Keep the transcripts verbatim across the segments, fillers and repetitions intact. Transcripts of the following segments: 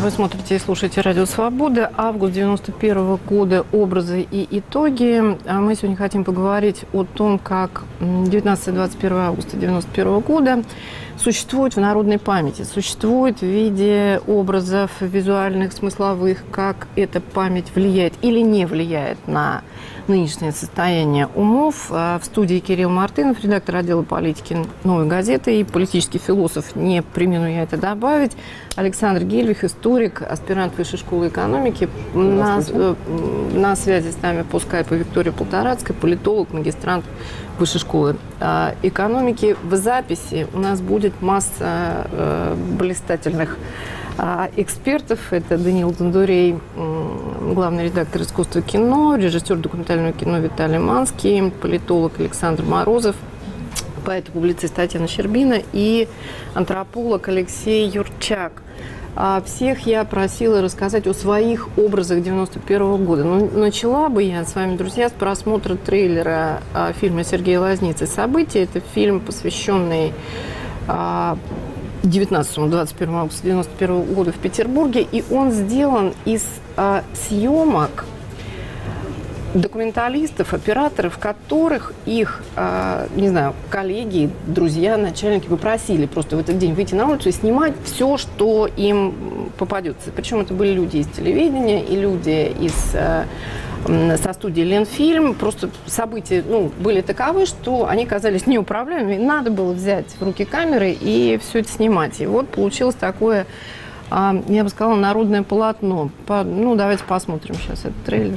Вы смотрите и слушаете «Радио Свобода». Август девяносто первого года. Образы и итоги. А мы сегодня хотим поговорить о том, как девятнадцатого-двадцать первого августа девяносто первого года существует в народной памяти, существует в виде образов визуальных, смысловых, как эта память влияет или не влияет на нынешнее состояние умов. В студии Кирилл Мартынов, редактор отдела политики «Новой газеты» и политический философ, не премину я это добавить, Александр Гельвих, историк, аспирант Высшей школы экономики. На, на связи с нами по скайпу Виктория Полторацкая, политолог, магистрант Высшей школы экономики. В записи у нас будет масса э, блистательных э, экспертов. Это Даниил Дондурей, э, главный редактор искусства кино, режиссер документального кино Виталий Манский, политолог Александр Морозов, поэт и публицист Татьяна Щербина и антрополог Алексей Юрчак. А всех я просила рассказать о своих образах девяносто первого года. Но начала бы я с вами, друзья, с просмотра трейлера а, фильма Сергея Лазницы «События». Это фильм, посвященный а, девятнадцатому-двадцать первому августа девяносто первого года в Петербурге. И он сделан из а, съемок документалистов, операторов, которых их, э, не знаю, коллеги, друзья, начальники попросили просто в этот день выйти на улицу и снимать все, что им попадется. Причем это были люди из телевидения и люди из, э, со студии «Ленфильм». Просто события ну, были таковы, что они казались неуправляемыми. Надо было взять в руки камеры и все это снимать. И вот получилось такое, э, я бы сказала, народное полотно. По, ну, давайте посмотрим сейчас этот трейлер.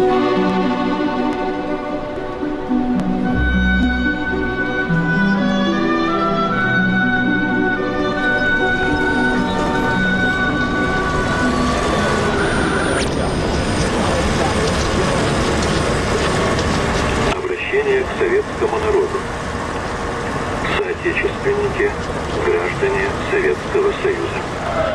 Обращение к советскому народу. Соотечественники, граждане Советского Союза.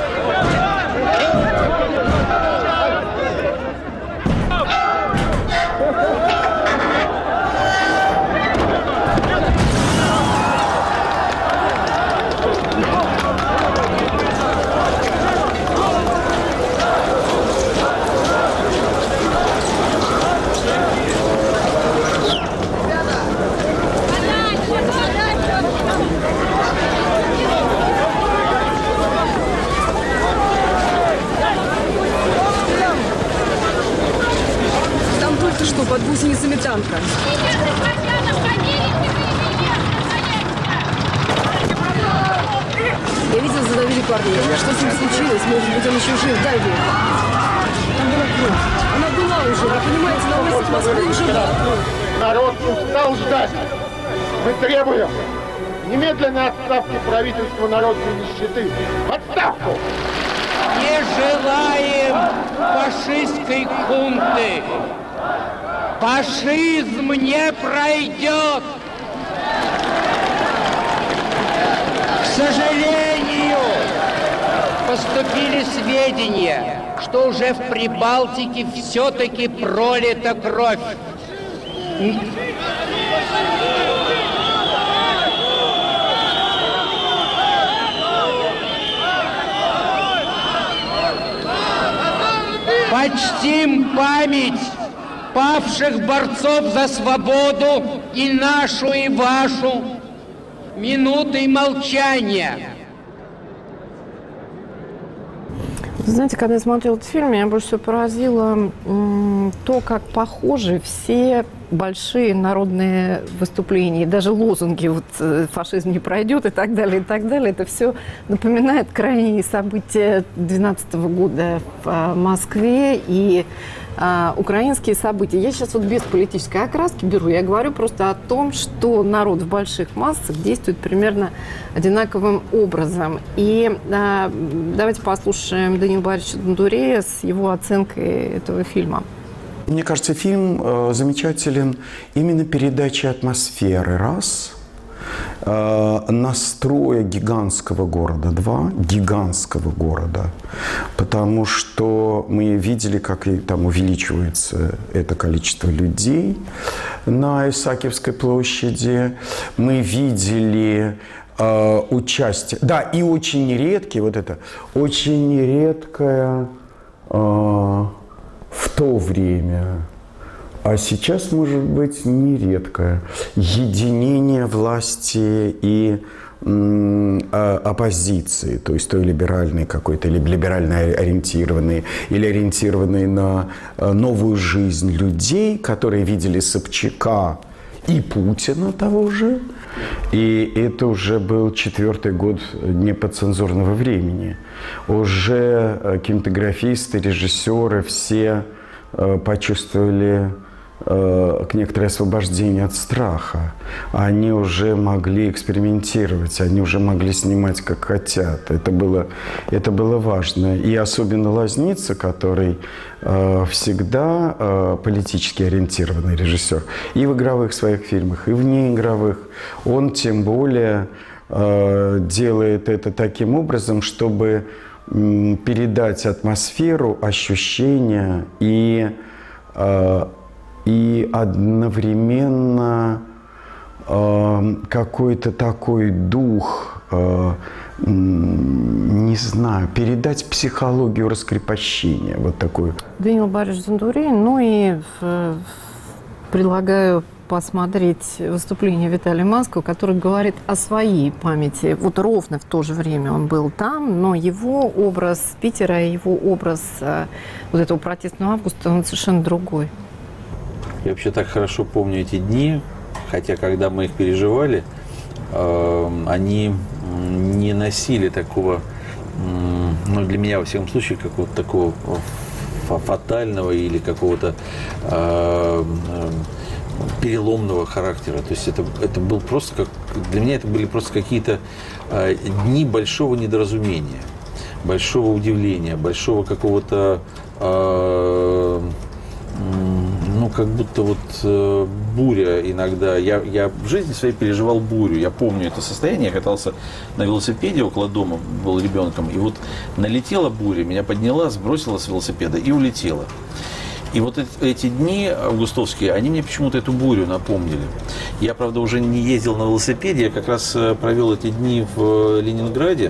Что под гусеницами танка? Я видел, задавили парня. Что с ним случилось? Может быть, он еще жив? Дай его. Там была кровь. Она была уже. Вы понимаете, на улице Москвы уже была кровь. Народ устал ждать. Мы требуем немедленной отставки правительства народной нищеты. В отставку! Не желаем фашистской хунты. Фашизм не пройдет. К сожалению, поступили сведения, что уже в Прибалтике все-таки пролита кровь. Почтим память павших борцов за свободу и нашу, и вашу минутой молчания. Знаете, когда я смотрела этот фильм, меня больше всего поразило м, то, как похожи все большие народные выступления, и даже лозунги вот, «фашизм не пройдет» и так далее, и так далее. Это все напоминает крайние события двенадцатого года в Москве и а, украинские события. Я сейчас вот без политической окраски беру, я говорю просто о том, что народ в больших массах действует примерно одинаковым образом. И а, давайте послушаем Даниила Борисовича Дондурея с его оценкой этого фильма. Мне кажется, фильм э, замечателен именно передачей атмосферы, раз, э, настроя гигантского города, два, гигантского города, потому что мы видели, как и там увеличивается это количество людей на Исаакиевской площади, мы видели э, участие. Да, и очень редкий, вот это, очень редкое э, в то время, а сейчас, может быть, нередкое, единение власти и м, э, оппозиции, то есть той либеральной какой-то, или либерально ориентированной, или ориентированной на э, новую жизнь людей, которые видели Собчака и Путина того же. И это уже был четвертый год неподцензурного времени. Уже кинематографисты, режиссеры все э, почувствовали э, некоторое освобождение от страха. Они уже могли экспериментировать, они уже могли снимать как хотят. Это было, это было важно. И особенно Лозница, который э, всегда э, политически ориентированный режиссер, и в игровых своих фильмах, и в неигровых, он тем более э, делает это таким образом, чтобы м, передать атмосферу, ощущения и э, и одновременно э, какой-то такой дух, э, не знаю, передать психологию раскрепощения, вот такую. Даниил Борисович Зандурин, ну и в, предлагаю посмотреть выступление Виталия Маскова, который говорит о своей памяти. Вот ровно в то же время он был там, но его образ Питера, его образ вот этого протестного августа, он совершенно другой. Я вообще так хорошо помню эти дни, хотя когда мы их переживали, э, они не носили такого, э, ну для меня во всяком случае, какого-то такого фатального или какого-то э, э, переломного характера. То есть это, это был просто как, для меня это были просто какие-то э, дни большого недоразумения, большого удивления, большого какого-то э, ну, как будто вот э, буря иногда. Я, я в жизни своей переживал бурю. Я помню это состояние. Я катался на велосипеде около дома, был ребенком. И вот налетела буря, меня подняла, сбросила с велосипеда и улетела. И вот эти, эти дни августовские, они мне почему-то эту бурю напомнили. Я, правда, уже не ездил на велосипеде. Я как раз провел эти дни в Ленинграде.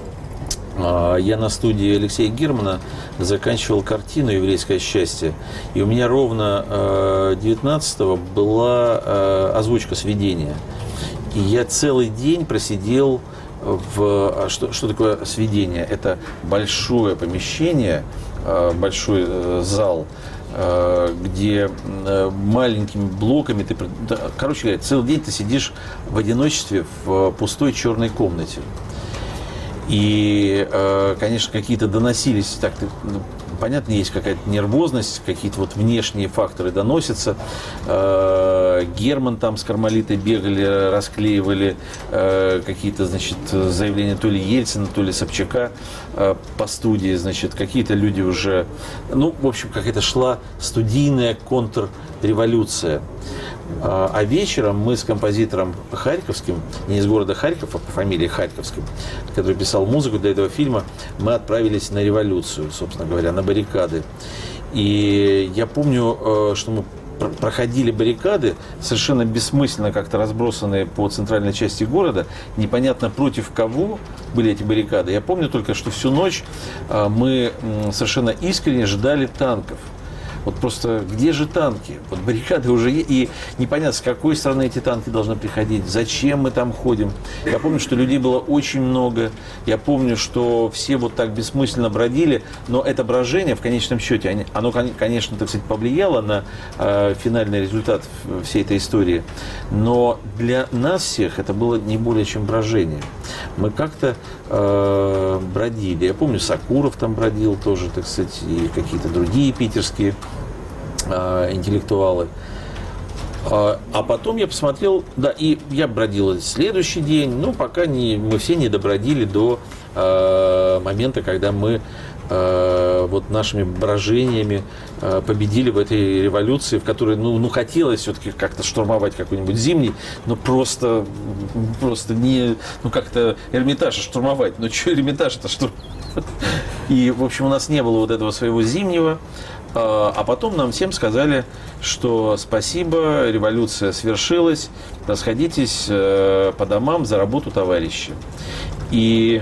Я на студии Алексея Германа заканчивал картину «Еврейское счастье». И у меня ровно девятнадцатого была озвучка сведения. И я целый день просидел в... Что, что такое сведение? Это большое помещение, большой зал, где маленькими блоками ты... Короче говоря, целый день ты сидишь в одиночестве в пустой черной комнате. И, конечно, какие-то доносились, так, понятно, есть какая-то нервозность, какие-то вот внешние факторы доносятся. Герман там с Кармалитой бегали, расклеивали какие-то, значит, заявления то ли Ельцина, то ли Собчака по студии, значит, какие-то люди уже... Ну, в общем, какая-то шла студийная контрреволюция. А вечером мы с композитором Харьковским, не из города Харьков, а по фамилии Харьковским, который писал музыку для этого фильма, мы отправились на революцию, собственно говоря, на баррикады. И я помню, что мы проходили баррикады, совершенно бессмысленно как-то разбросанные по центральной части города, непонятно против кого были эти баррикады. Я помню только, что всю ночь мы совершенно искренне ждали танков. Вот просто где же танки? Вот баррикады уже есть, и непонятно, с какой стороны эти танки должны приходить, зачем мы там ходим. Я помню, что людей было очень много, я помню, что все вот так бессмысленно бродили, но это брожение в конечном счете, оно, конечно, так сказать, повлияло на э, финальный результат всей этой истории, но для нас всех это было не более чем брожение. Мы как-то э, бродили. Я помню, Сакуров там бродил тоже, так сказать, и какие-то другие питерские интеллектуалы. А потом я посмотрел, да, и я бродил следующий день, ну, пока не, мы все не добродили до э, момента, когда мы э, вот нашими брожениями э, победили в этой революции, в которой, ну, ну хотелось все-таки как-то штурмовать какой-нибудь Зимний, но просто, просто не, ну, как-то Эрмитаж штурмовать, ну, что Эрмитаж-то штурмовать? И, в общем, у нас не было вот этого своего Зимнего. А потом нам всем сказали, что спасибо, революция свершилась, расходитесь по домам за работу, товарищи. И,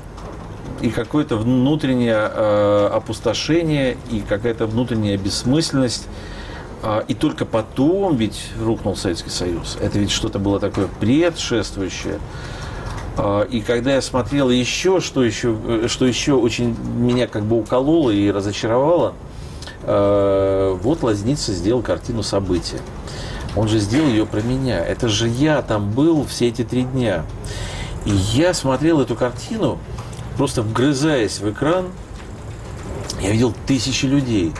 и какое-то внутреннее опустошение, и какая-то внутренняя бессмысленность. И только потом ведь рухнул Советский Союз. Это ведь что-то было такое предшествующее. И когда я смотрел еще, что еще, что еще очень меня как бы укололо и разочаровало, вот Лозница сделал картину «События». Он же сделал ее про меня. Это же я там был все эти три дня. И я смотрел эту картину, просто вгрызаясь в экран, я видел тысячи людей.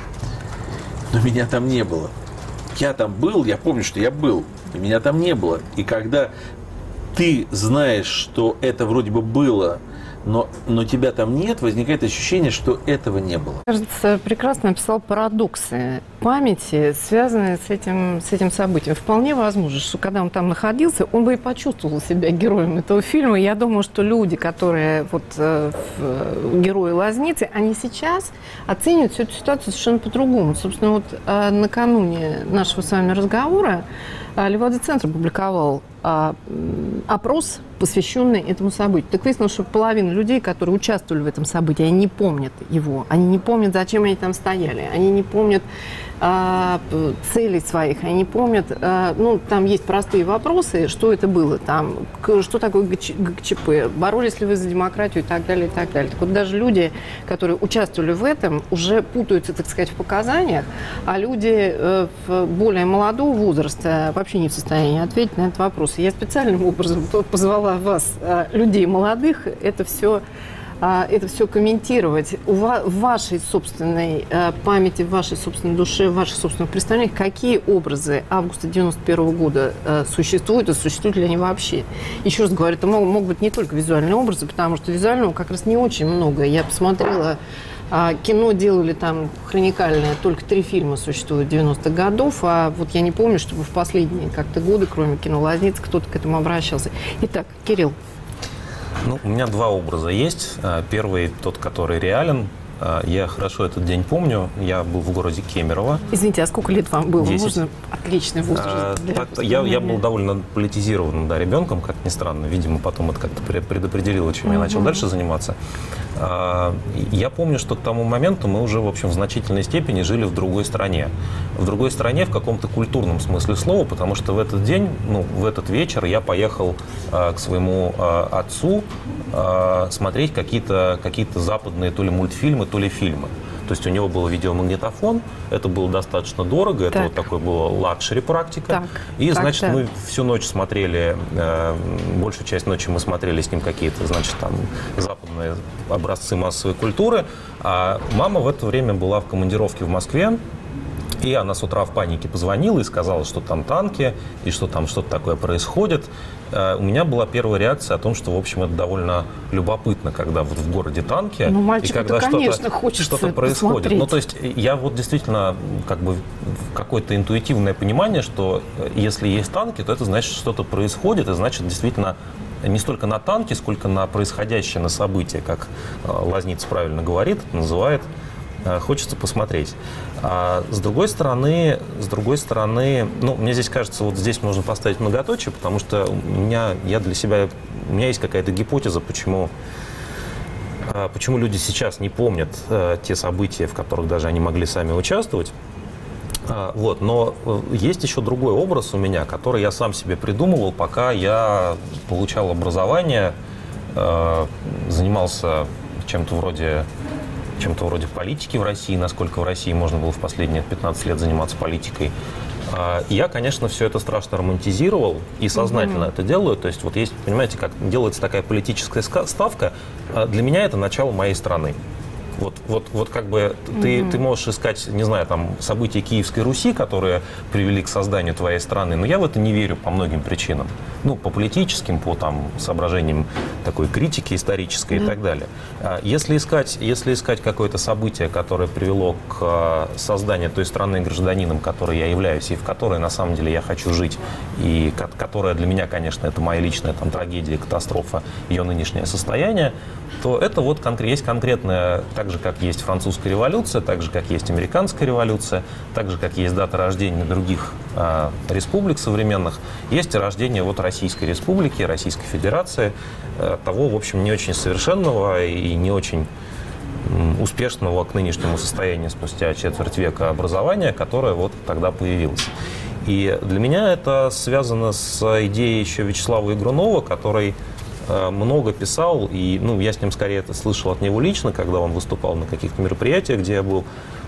Но меня там не было. Я там был, я помню, что я был, и меня там не было. И когда ты знаешь, что это вроде бы было, но, но тебя там нет, возникает ощущение, что этого не было. Кажется, прекрасно описал парадоксы памяти, связанные с этим, с этим событием. Вполне возможно, что когда он там находился, он бы и почувствовал себя героем этого фильма. Я думаю, что люди, которые вот, э, герои Лозницы, они сейчас оценивают всю эту ситуацию совершенно по-другому. Собственно, вот э, накануне нашего с вами разговора э, Левада-центр опубликовал э, опрос, посвященный этому событию. Так выяснилось, что половина людей, которые участвовали в этом событии, они не помнят его, они не помнят, зачем они там стояли, они не помнят а, целей своих, они не помнят, а, ну, там есть простые вопросы, что это было, там, что такое ГКЧП, боролись ли вы за демократию и так далее, и так далее. Так вот, даже люди, которые участвовали в этом, уже путаются, так сказать, в показаниях, а люди э, в более молодого возраста вообще не в состоянии ответить на этот вопрос. Я специальным образом позвала вас, людей молодых, это все, это все комментировать. В вашей собственной памяти, в вашей собственной душе, в ваших собственных представлениях, какие образы августа девяносто первого года существуют и существуют ли они вообще? Еще раз говорю, это могут быть не только визуальные образы, потому что визуального как раз не очень много. Я посмотрела, кино делали там хроникальное, только три фильма существуют девяностых годов, а вот я не помню, чтобы в последние как-то годы, кроме кино «Лозница», кто-то к этому обращался. Итак, Кирилл. Ну, у меня два образа есть. Первый, тот, который реален. Я хорошо этот день помню. Я был в городе Кемерово. Извините, а сколько лет вам было? десять. Можно отличный возраст. А, так, я, я был довольно политизированным, да, ребенком, как ни странно. Видимо, потом это как-то предопределило, чем uh-huh. я начал дальше заниматься. А, я помню, что к тому моменту мы уже, в общем, в значительной степени жили в другой стране. В другой стране в каком-то культурном смысле слова, потому что в этот день, ну, в этот вечер я поехал а, к своему а, отцу а, смотреть какие-то, какие-то западные то ли мультфильмы, то ли фильмы. То есть у него был видеомагнитофон, это было достаточно дорого, это так. вот такой была лакшери практика. Так. И, так, значит, так. мы всю ночь смотрели, э, большую часть ночи мы смотрели с ним какие-то, значит, там, западные образцы массовой культуры. А мама в это время была в командировке в Москве. И она с утра в панике позвонила и сказала, что там танки, и что там что-то такое происходит. У меня была первая реакция о том, что, в общем, это довольно любопытно, когда вот в городе танки, ну, и когда что-то, что-то происходит. Посмотреть. Ну, то есть я вот действительно как бы какое-то интуитивное понимание, что если есть танки, то это значит, что что-то происходит, и значит, действительно, не столько на танке, сколько на происходящее, на событие, как Лозница правильно говорит, это называет. Хочется посмотреть. А с другой стороны, с другой стороны, ну, мне здесь кажется, вот здесь можно поставить многоточие, потому что у меня, я для себя, у меня есть какая-то гипотеза, почему, почему люди сейчас не помнят те события, в которых даже они могли сами участвовать. Вот, но есть еще другой образ у меня, который я сам себе придумывал, пока я получал образование, занимался чем-то вроде чем-то вроде политики в России, насколько в России можно было в последние пятнадцать лет заниматься политикой. Я, конечно, все это страшно романтизировал и сознательно mm-hmm. это делаю. То есть вот есть, понимаете, как делается такая политическая ставка. Для меня это начало моей страны. Вот, вот, вот как бы mm-hmm. ты, ты можешь искать, не знаю, там, события Киевской Руси, которые привели к созданию твоей страны, но я в это не верю по многим причинам. Ну, по политическим, по там, соображениям такой критики исторической mm-hmm. и так далее. Если искать, если искать какое-то событие, которое привело к созданию той страны гражданином, которой я являюсь, и в которой на самом деле я хочу жить, и которая для меня, конечно, это моя личная там, трагедия, катастрофа, ее нынешнее состояние, то это вот конкрет, есть конкретная, так так же, как есть французская революция, так же, как есть американская революция, так же, как есть дата рождения других а, республик современных, есть и рождение вот Российской Республики, Российской Федерации, а, того, в общем, не очень совершенного и не очень успешного к нынешнему состоянию спустя четверть века образования, которое вот тогда появилось. И для меня это связано с идеей еще Вячеслава Игрунова, который много писал, и ну, я с ним скорее это слышал от него лично, когда он выступал на каких-то мероприятиях, где я был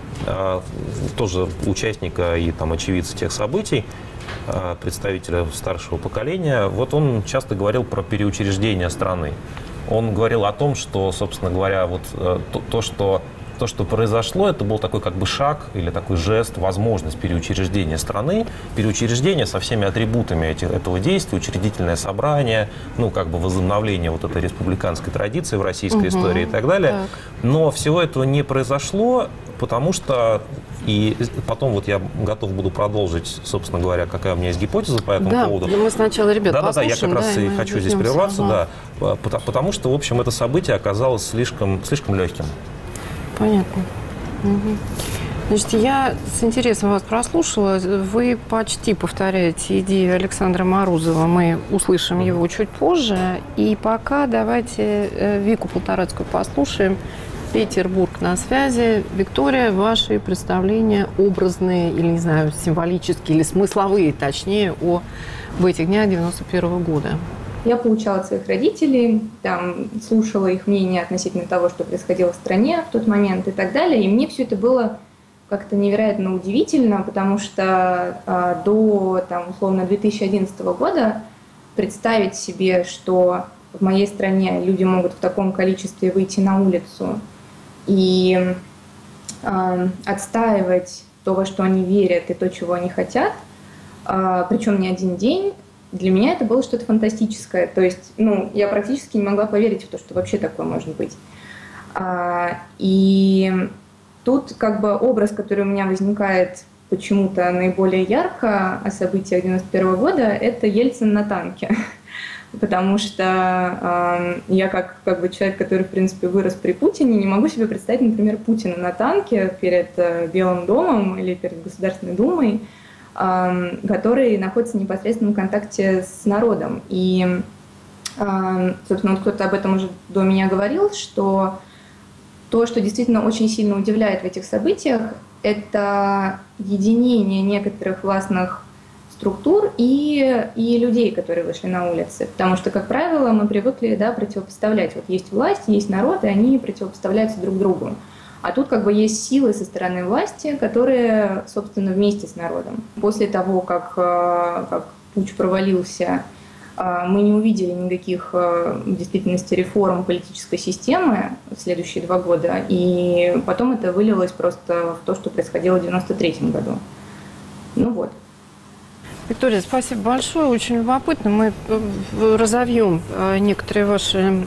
тоже участника и там, очевидца тех событий, представителя старшего поколения. Вот он часто говорил про переучреждение страны. Он говорил о том, что, собственно говоря, вот то, то что То, что произошло, это был такой как бы шаг или такой жест, возможность переучреждения страны, переучреждение со всеми атрибутами эти, этого действия, учредительное собрание, ну, как бы возобновление вот этой республиканской традиции в российской угу. истории и так далее. Так. Но всего этого не произошло, потому что, и потом вот я готов буду продолжить, собственно говоря, какая у меня есть гипотеза по этому да, поводу. Да, мы сначала, ребят, да, послушаем. Да, да, я как раз да, и хочу здесь прерваться, ага. да, потому что, в общем, это событие оказалось слишком, слишком легким. Понятно. Угу. Значит, я с интересом вас прослушала. Вы почти повторяете идею Александра Морозова. Мы услышим его чуть позже. И пока давайте Вику Полторацкую послушаем. Петербург на связи. Виктория, ваши представления образные или, не знаю, символические или смысловые, точнее, о, об этих днях девяносто первого года. Я получала от своих родителей, там, слушала их мнение относительно того, что происходило в стране в тот момент и так далее. И мне все это было как-то невероятно удивительно, потому что э, до, там, условно, две тысячи одиннадцатого года представить себе, что в моей стране люди могут в таком количестве выйти на улицу и э, отстаивать то, во что они верят, и то, чего они хотят, э, причем не один день, для меня это было что-то фантастическое. То есть, ну, я практически не могла поверить в то, что вообще такое может быть. А, и тут как бы образ, который у меня возникает почему-то наиболее ярко о событиях девяносто первого года, это Ельцин на танке. Потому что э, я как, как бы человек, который, в принципе, вырос при Путине, не могу себе представить, например, Путина на танке перед э, Белым домом или перед Государственной Думой, который находится в непосредственном контакте с народом. И, собственно, вот кто-то об этом уже до меня говорил, что то, что действительно очень сильно удивляет в этих событиях, это единение некоторых властных структур и, и людей, которые вышли на улицы. Потому что, как правило, мы привыкли, да, противопоставлять. Вот есть власть, есть народ, и они противопоставляются друг другу. А тут как бы есть силы со стороны власти, которые, собственно, вместе с народом. После того, как, как путч провалился, мы не увидели никаких в действительности реформ политической системы в следующие два года. И потом это вылилось просто в то, что происходило в девяносто третьем году. Ну вот. Виктория, спасибо большое. Очень любопытно. Мы разовьем некоторые ваши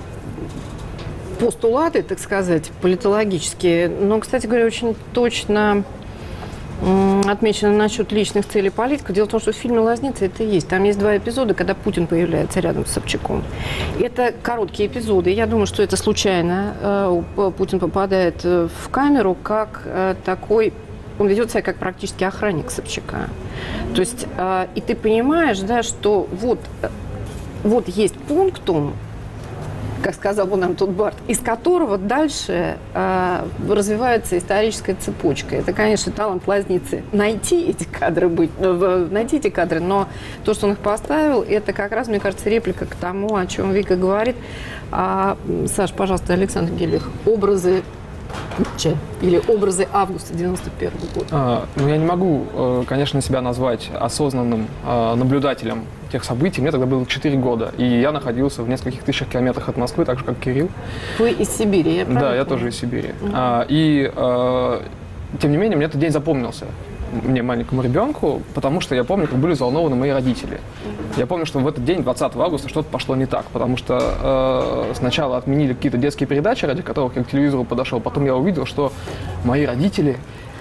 постулаты, так сказать, политологические. Но, кстати говоря, очень точно отмечено насчет личных целей политиков. Дело в том, что в фильме «Лазница» это и есть. Там есть два эпизода, когда Путин появляется рядом с Собчаком. Это короткие эпизоды. Я думаю, что это случайно. Путин попадает в камеру как такой... Он ведет себя как практически охранник Собчака. То есть, и ты понимаешь, да, что вот, вот есть пунктум, как сказал бы нам тут Барт, из которого дальше э, развивается историческая цепочка. Это, конечно, талант Лазницы найти эти кадры, быть, э, найти эти кадры, но то, что он их поставил, это как раз, мне кажется, реплика к тому, о чем Вика говорит. А, Саш, пожалуйста, Александр Гелих, образы Путча или образы августа девяносто первого года? А, ну, я не могу, конечно, себя назвать осознанным а, наблюдателем тех событий. Мне тогда было четыре года, и я находился в нескольких тысячах километрах от Москвы, так же, как Кирилл. Вы из Сибири, я правильно Да, я помню? тоже из Сибири. Uh-huh. А, и, а, тем не менее, мне этот день запомнился. Мне, маленькому ребенку, потому что я помню, как были взволнованы мои родители. Я помню, что в этот день, двадцатого августа, что-то пошло не так, потому что э, сначала отменили какие-то детские передачи, ради которых я к телевизору подошел, потом я увидел, что мои родители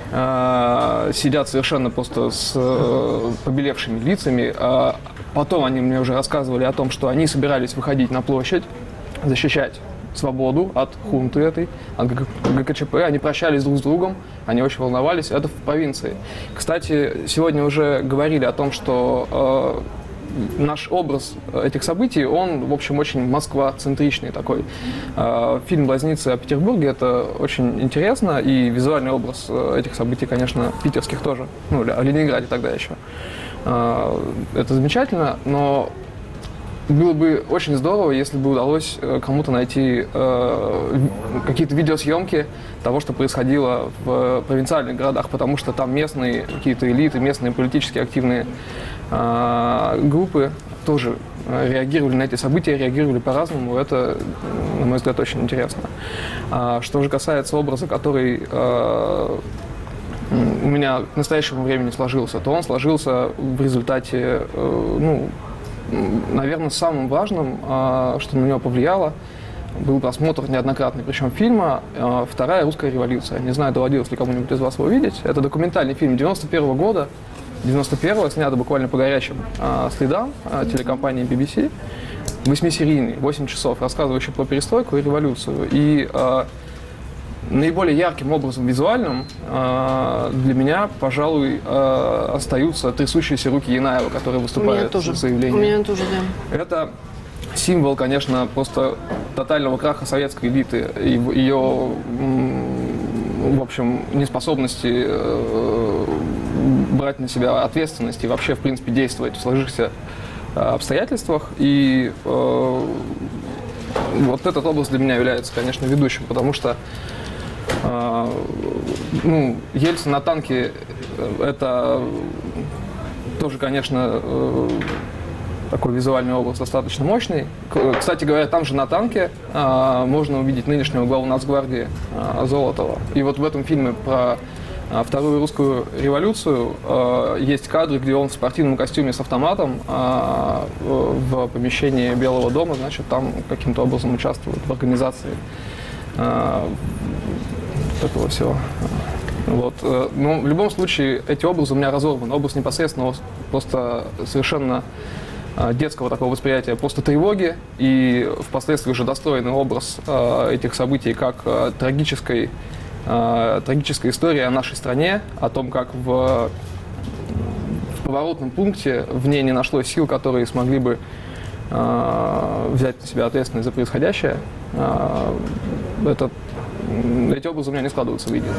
э, сидят совершенно просто с э, побелевшими лицами. А потом они мне уже рассказывали о том, что они собирались выходить на площадь, защищать свободу от хунты этой, от ГКЧП. Они прощались друг с другом, они очень волновались. Это в провинции. Кстати, сегодня уже говорили о том, что э, наш образ этих событий, он, в общем, очень Москва-центричный такой. Э, фильм «Близнецы» о Петербурге — это очень интересно, и визуальный образ этих событий, конечно, питерских тоже, ну, о Ленинграде тогда еще. Э, это замечательно, но было бы очень здорово, если бы удалось кому-то найти э, какие-то видеосъемки того, что происходило в провинциальных городах, потому что там местные какие-то элиты, местные политически активные э, группы тоже реагировали на эти события, реагировали по-разному. Это, на мой взгляд, очень интересно. А что же касается образа, который э, у меня к настоящему времени сложился, то он сложился в результате, э, ну, наверное, самым важным, что на него повлияло, был просмотр неоднократный, причем фильма «Вторая русская революция». Не знаю, доводилось ли кому-нибудь из вас его видеть. Это документальный фильм девяносто первого года, девяносто первого, снято буквально по горячим следам телекомпании би би си. Восьмисерийный, восемь часов, рассказывающий про перестройку и революцию. И наиболее ярким образом визуальным э, для меня, пожалуй, э, остаются трясущиеся руки Янаева, которые выступают с заявлением. У меня тоже, да. Это символ, конечно, просто тотального краха советской элиты, и ее, в общем, неспособности э, брать на себя ответственность и вообще, в принципе, действовать в сложившихся э, обстоятельствах. И э, вот этот образ для меня является, конечно, ведущим, потому что ну, Ельцин на танке — это тоже, конечно, такой визуальный образ достаточно мощный. Кстати говоря, там же на танке можно увидеть нынешнего главу Нацгвардии Золотова. И вот в этом фильме про Вторую русскую революцию есть кадры, где он в спортивном костюме с автоматом в помещении Белого дома, значит, там каким-то образом участвует в организации такого всего. Вот. Но в любом случае эти образы у меня разорваны. Образ непосредственно просто совершенно детского такого восприятия, просто тревоги, и впоследствии уже достроенный образ этих событий как трагической, трагической истории о нашей стране, о том, как в, в поворотном пункте в ней не нашлось сил, которые смогли бы взять на себя ответственность за происходящее. Это Эти образы у меня не складываются в видео.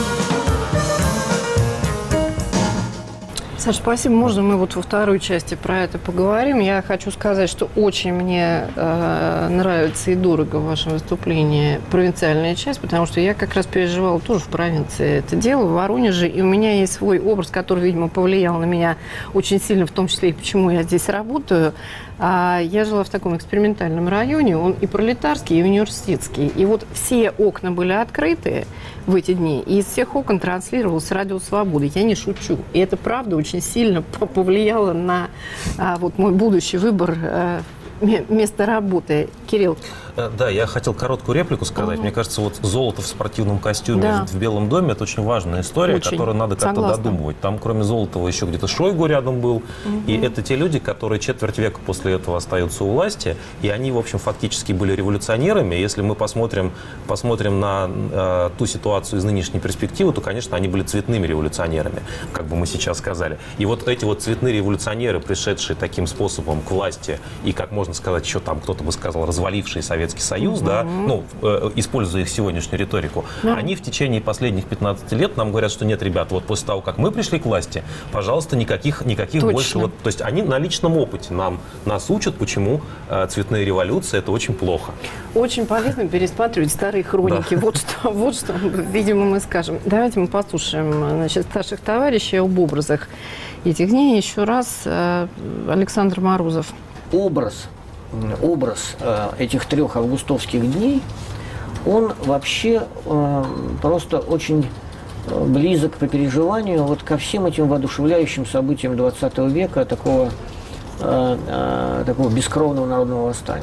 Саша, спасибо. Можно мы вот во второй части про это поговорим? Я хочу сказать, что очень мне э, нравится и дорого в вашем выступлении провинциальная часть, потому что я как раз переживала тоже в провинции это дело, в Воронеже, и у меня есть свой образ, который, видимо, повлиял на меня очень сильно, в том числе и почему я здесь работаю. А я жила в таком экспериментальном районе, он и пролетарский, и университетский. И вот все окна были открыты в эти дни, и из всех окон транслировалось радио «Свобода». Я не шучу. И это, правда, очень сильно повлияло на а, вот мой будущий выбор а, места работы. Кирилл. Да, я хотел короткую реплику сказать. Uh-huh. Мне кажется, вот Золотов в спортивном костюме да. в Белом доме — это очень важная история, очень. которую надо как-то Согласна. додумывать. Там, кроме Золотова, еще где-то Шойгу рядом был. Uh-huh. И это те люди, которые четверть века после этого остаются у власти. И они, в общем, фактически были революционерами. Если мы посмотрим, посмотрим на э, ту ситуацию из нынешней перспективы, то, конечно, они были цветными революционерами, как бы мы сейчас сказали. И вот эти вот цветные революционеры, пришедшие таким способом к власти, и, как можно сказать, еще там кто-то бы сказал, разваливший Советский Союз, uh-huh. да, ну, э, используя их сегодняшнюю риторику, yeah. они в течение последних пятнадцати лет нам говорят, что нет, ребят, вот после того, как мы пришли к власти, пожалуйста, никаких, никаких больше. Вот, то есть они на личном опыте нам, нас учат, почему э, цветные революции — это очень плохо. Очень полезно пересматривать старые хроники. Да. Вот, что, вот что, видимо, мы скажем. Давайте мы послушаем, значит, старших товарищей об образах этих дней. Еще раз Александр Морозов. Образ. Образ э, этих трех августовских дней, он вообще э, просто очень близок по переживанию вот ко всем этим воодушевляющим событиям двадцатого века, такого, э, э, такого бескровного народного восстания.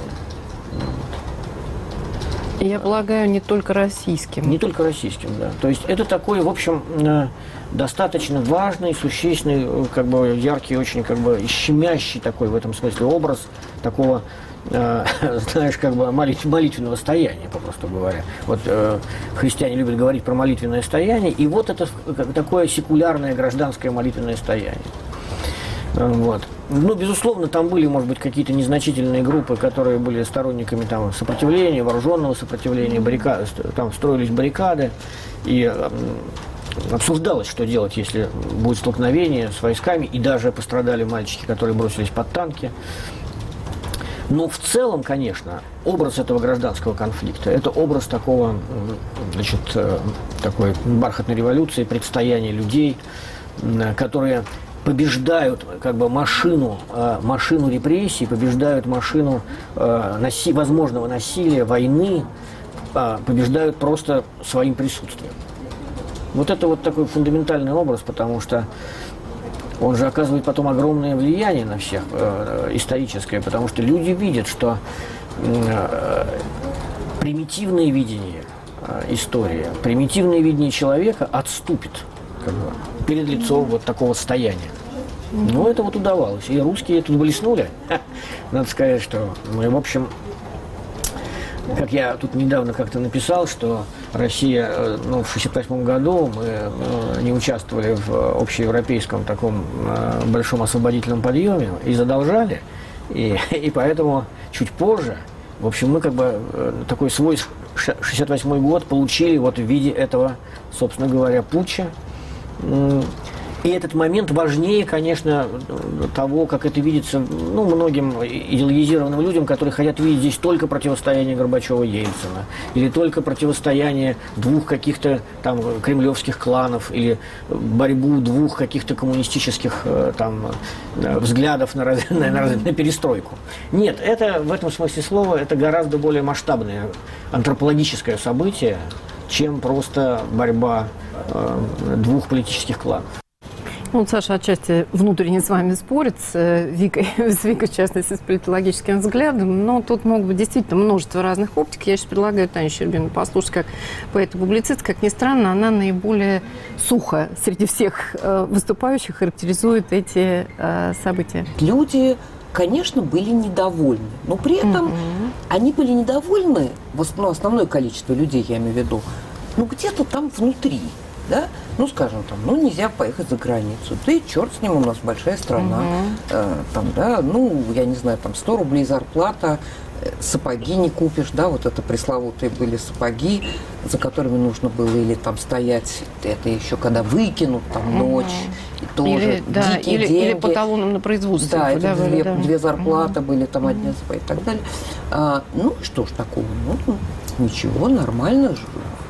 Я полагаю, не только российским. Не только российским, да. То есть это такой, в общем, э, достаточно важный, существенный, как бы яркий, очень как бы щемящий такой в этом смысле образ такого знаешь, как бы молитвенного стояния, попросту говоря. Вот э, христиане любят говорить про молитвенное стояние, и вот это такое секулярное гражданское молитвенное стояние. Вот. Ну, безусловно, там были, может быть, какие-то незначительные группы, которые были сторонниками там, сопротивления, вооруженного сопротивления, баррикад, там строились баррикады, и э, обсуждалось, что делать, если будет столкновение с войсками, и даже пострадали мальчики, которые бросились под танки. Но в целом, конечно, образ этого гражданского конфликта, это образ такого, значит, такой бархатной революции, предстояния людей, которые побеждают как бы машину, машину репрессий, побеждают машину наси- возможного насилия, войны, побеждают просто своим присутствием. Вот это вот такой фундаментальный образ, потому что он же оказывает потом огромное влияние на всех, э, историческое, потому что люди видят, что э, примитивное видение э, истории, примитивное видение человека отступит как бы, перед лицом вот такого состояния. Но это вот удавалось. И русские тут блеснули. Надо сказать, что мы, в общем, как я тут недавно как-то написал, что Россия, ну, в шестьдесят восьмом году мы не участвовали в общеевропейском таком большом освободительном подъеме и задолжали, и, и поэтому чуть позже, в общем, мы как бы такой свой шестьдесят восьмой год получили вот в виде этого, собственно говоря, путча. И этот момент важнее, конечно, того, как это видится, ну, многим идеологизированным людям, которые хотят видеть здесь только противостояние Горбачева и Ельцина, или только противостояние двух каких-то там кремлевских кланов, или борьбу двух каких-то коммунистических там взглядов на, раз, на, на, на перестройку. Нет, это в этом смысле слова, это гораздо более масштабное антропологическое событие, чем просто борьба э, двух политических кланов. Ну, вот Саша отчасти внутренне с вами спорит, с Викой, с Викой, в частности, с политологическим взглядом, но тут могут быть действительно множество разных оптик. Я сейчас предлагаю Тане Щербину послушать, как поэт-публицист, как ни странно, она наиболее сухо среди всех э, выступающих характеризует эти э, события. Люди, конечно, были недовольны, но при этом mm-hmm. они были недовольны, ну, основное количество людей, я имею в виду, ну, где-то там внутри. Да? Ну, скажем, там, ну, нельзя поехать за границу. Да и черт с ним, у нас большая страна. Uh-huh. э, там, да, ну, я не знаю, там сто рублей зарплата, э, сапоги не купишь, да, вот это пресловутые были сапоги, за которыми нужно было или там стоять, это еще когда выкинут, там, uh-huh. ночь, и тоже или, да, дикие или, деньги. Или по талонам на производство. Да, это две, да. две зарплаты uh-huh. были, там, одни сапоги и так далее. А, ну, что ж такого, ну, ничего, нормально же.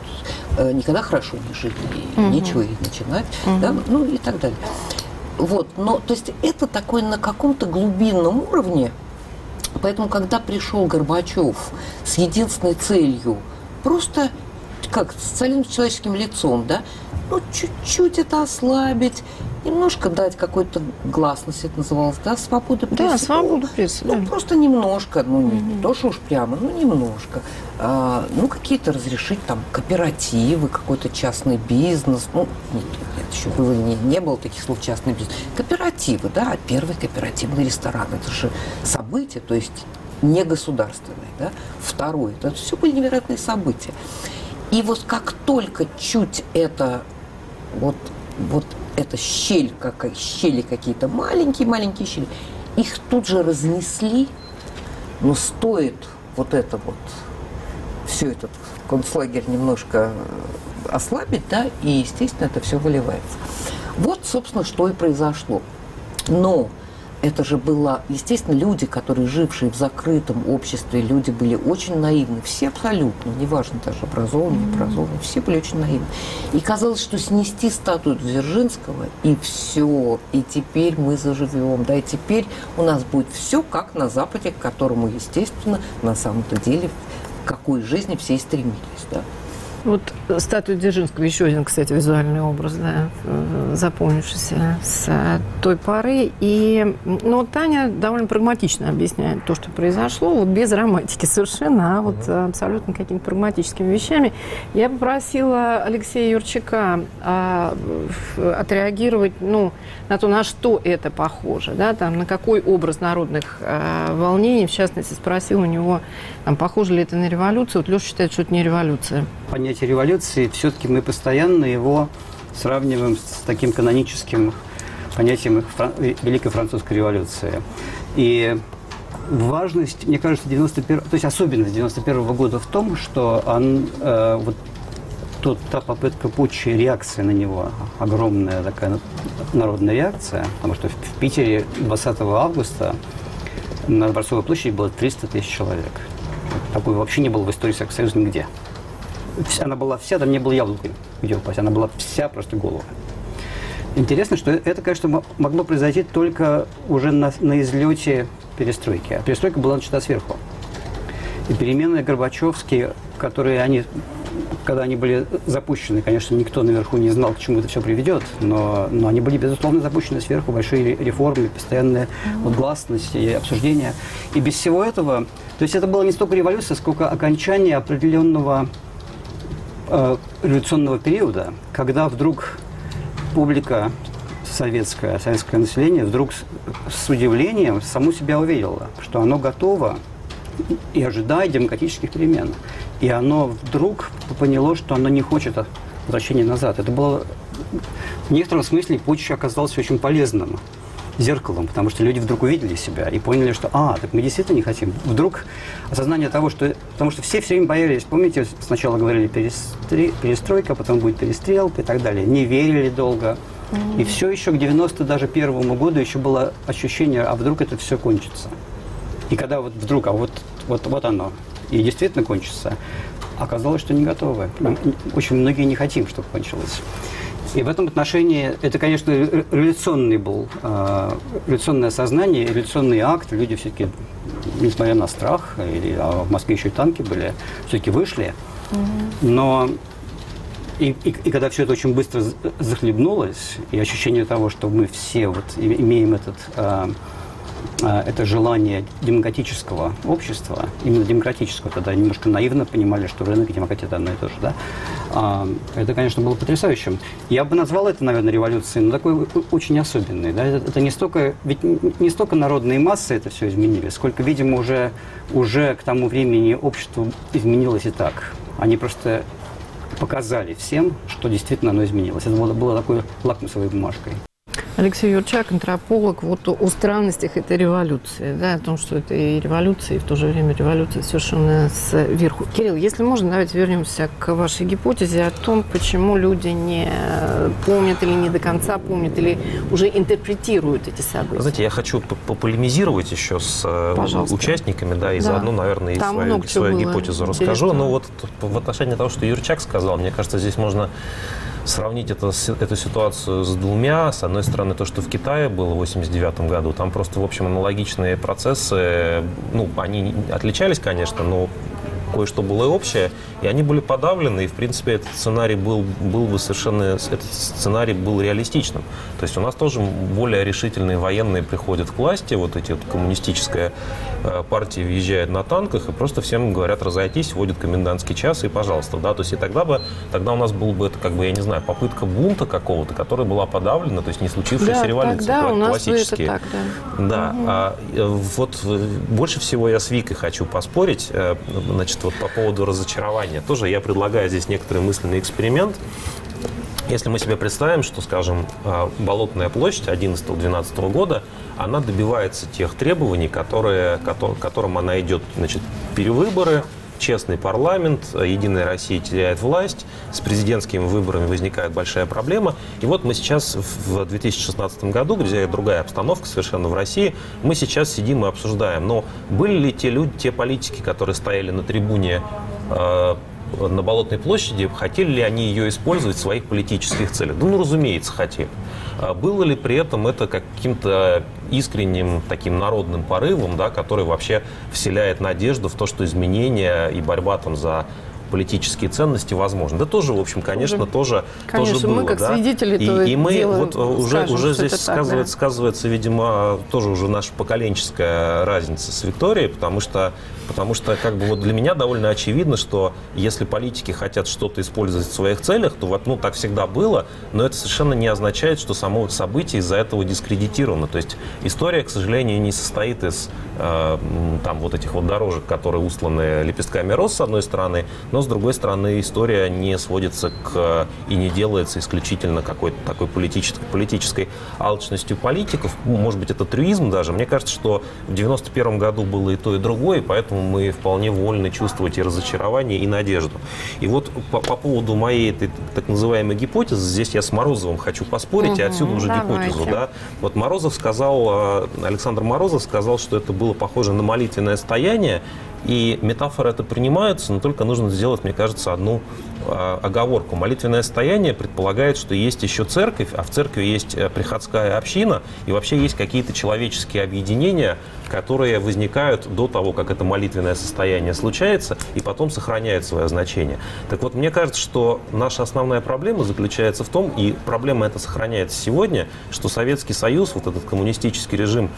Никогда хорошо не жили, угу. нечего и начинать, угу. да, ну и так далее. Вот, но, то есть, это такое на каком-то глубинном уровне, поэтому, когда пришел Горбачев с единственной целью, просто, как, с социальным человеческим лицом, да, ну, чуть-чуть это ослабить, немножко дать какой-то гласность, это называлось, да, свобода прессы. Да, свобода прессы, ну, да. Просто немножко, ну, не угу. то, что уж прямо, ну, немножко. А, ну, какие-то разрешить там кооперативы, какой-то частный бизнес. Ну, нет, нет еще было, не, не было таких слов частный бизнес. Кооперативы, да, первый кооперативный ресторан, это же событие, то есть не государственное, да. Второй, это все были невероятные события. И вот как только чуть это, вот, вот эта щель, как, щели какие-то маленькие-маленькие щели, их тут же разнесли, но стоит вот это вот, все этот концлагерь немножко ослабить, да, и, естественно, это все выливается. Вот, собственно, что и произошло. Но это же было, естественно, люди, которые жившие в закрытом обществе, люди были очень наивны, все абсолютно, неважно, даже образованные, не образованные, все были очень наивны. И казалось, что снести статую Дзержинского, и все, и теперь мы заживем, да, и теперь у нас будет все как на Западе, к которому, естественно, на самом-то деле, к какой жизни все и стремились, да. Вот статуя Дзержинского, еще один, кстати, визуальный образ, да, запомнившийся с той поры. И, ну, вот Таня довольно прагматично объясняет то, что произошло, вот без романтики совершенно, а вот mm-hmm. абсолютно какими-то прагматическими вещами. Я попросила Алексея Юрчака а, отреагировать, ну, на то, на что это похоже, да, там, на какой образ народных а, волнений, в частности, спросил у него, там, похоже ли это на революцию. Вот Леша считает, что это не революция. Понятие революции, все-таки мы постоянно его сравниваем с таким каноническим понятием Великой Французской революции. И важность, мне кажется, девяносто первого, то есть особенность девяносто первого года в том, что он, э, вот тот, та попытка путча, реакция на него, огромная такая народная реакция, потому что в, в Питере двадцатого августа на Дворцовой площади было триста тысяч человек. Такой вообще не было в истории Советского Союза нигде. Она была вся, там не было яблока, где упасть, она была вся просто голова. Интересно, что это, конечно, могло произойти только уже на, на излете перестройки. А перестройка была начата сверху. И перемены Горбачевские, которые они, когда они были запущены, конечно, никто наверху не знал, к чему это все приведет, но, но они были, безусловно, запущены сверху, большие реформы, постоянная вот, гласность и обсуждение. И без всего этого, то есть это была не столько революция, сколько окончание определенного э, революционного периода, когда вдруг публика советская, советское население вдруг с, с удивлением саму себя увидела, что оно готово и ожидает демократических перемен. И оно вдруг поняло, что оно не хочет возвращения назад. Это было в некотором смысле путч оказался очень полезным зеркалом, потому что люди вдруг увидели себя и поняли, что а, так мы действительно не хотим. Вдруг осознание того, что... Потому что все все время боялись, помните, сначала говорили перестри, перестройка, потом будет перестрелка и так далее. Не верили долго. Mm-hmm. И все еще к девяносто даже первому году еще было ощущение, а вдруг это все кончится. И когда вот вдруг, а вот, вот, вот оно, и действительно кончится, оказалось, что не готовы. Очень многие не хотим, чтобы кончилось. И в этом отношении это, конечно, революционный был, э, революционное сознание, революционный акт. Люди все-таки, несмотря на страх, или, а в Москве еще и танки были, все-таки вышли. Mm-hmm. Но и, и, и когда все это очень быстро захлебнулось, и ощущение того, что мы все вот имеем этот... Э, это желание демократического общества, именно демократического, тогда немножко наивно понимали, что рынок и демократия – это одно и то же, да? Это, конечно, было потрясающим. Я бы назвал это, наверное, революцией, но такой очень особенной, да? Это не столько, ведь не столько народные массы это все изменили, сколько, видимо, уже, уже к тому времени общество изменилось и так. Они просто показали всем, что действительно оно изменилось. Это было, было такой лакмусовой бумажкой. Алексей Юрчак, антрополог, вот о странностях этой революции, да, о том, что это и революция, и в то же время революция совершенно сверху. Кирилл, если можно, давайте вернемся к вашей гипотезе о том, почему люди не помнят или не до конца помнят, или уже интерпретируют эти события. Знаете, я хочу пополемизировать еще с Пожалуйста. участниками, да, и да. заодно, наверное, и Там свою, свою гипотезу расскажу. Но вот в отношении того, что Юрчак сказал, мне кажется, здесь можно сравнить это, эту ситуацию с двумя. С одной стороны, то, что в Китае было в восемьдесят девятом году, там просто, в общем, аналогичные процессы, ну, они отличались, конечно, но кое-что было общее, и они были подавлены, и, в принципе, этот сценарий был, был бы совершенно, этот сценарий был реалистичным. То есть у нас тоже более решительные военные приходят к власти, вот эти вот коммунистическая партия въезжает на танках, и просто всем говорят разойтись, вводят комендантский час, и пожалуйста, да, то есть и тогда бы, тогда у нас был бы это, как бы, я не знаю, попытка бунта какого-то, которая была подавлена, то есть не случившаяся да, революция, тогда у нас классические. Это так, да. Да, угу. а, вот больше всего я с Викой хочу поспорить, значит, вот по поводу разочарования. Тоже я предлагаю здесь некоторый мысленный эксперимент. Если мы себе представим, что, скажем, Болотная площадь одиннадцатого-двенадцатого года, она добивается тех требований, которые, к которым она идет, значит, перевыборы, честный парламент, Единая Россия теряет власть, с президентскими выборами возникает большая проблема. И вот мы сейчас в две тысячи шестнадцатом году, где другая обстановка совершенно в России, мы сейчас сидим и обсуждаем, но были ли те люди, те политики, которые стояли на трибуне э, на Болотной площади, хотели ли они ее использовать в своих политических целях? Да, ну, разумеется, хотели. А было ли при этом это каким-то искренним таким народным порывом, да, который вообще вселяет надежду в то, что изменения и борьба там за политические ценности возможны. Да тоже, в общем, конечно, уже, тоже, конечно, тоже было. Мы как да? свидетели и, и мы делаем, вот уже, скажем, уже здесь так, сказывается, да. сказывается, видимо, тоже уже наша поколенческая разница с Викторией, потому что, потому что как бы вот для меня довольно очевидно, что если политики хотят что-то использовать в своих целях, то вот, ну, так всегда было, но это совершенно не означает, что само событие из-за этого дискредитировано. То есть история, к сожалению, не состоит из э, там вот этих вот дорожек, которые устланы лепестками роз, с одной стороны, но с другой стороны история не сводится к и не делается исключительно какой-то такой политической, политической алчностью политиков. Может быть, это трюизм даже. Мне кажется, что в девяносто первом году было и то, и другое, и поэтому мы вполне вольны чувствовать и разочарование, и надежду. И вот по, по поводу моей этой так называемой гипотезы, здесь я с Морозовым хочу поспорить, угу, и отсюда уже давайте. гипотезу. Да? Вот Морозов сказал, Александр Морозов сказал, что это было похоже на молитвенное стояние, и метафоры это принимаются, но только нужно сделать, мне кажется, одну э, оговорку. Молитвенное стояние предполагает, что есть еще церковь, а в церкви есть приходская община, и вообще есть какие-то человеческие объединения, которые возникают до того, как это молитвенное состояние случается, и потом сохраняют свое значение. Так вот, мне кажется, что наша основная проблема заключается в том, и проблема эта сохраняется сегодня, что Советский Союз, вот этот коммунистический режим,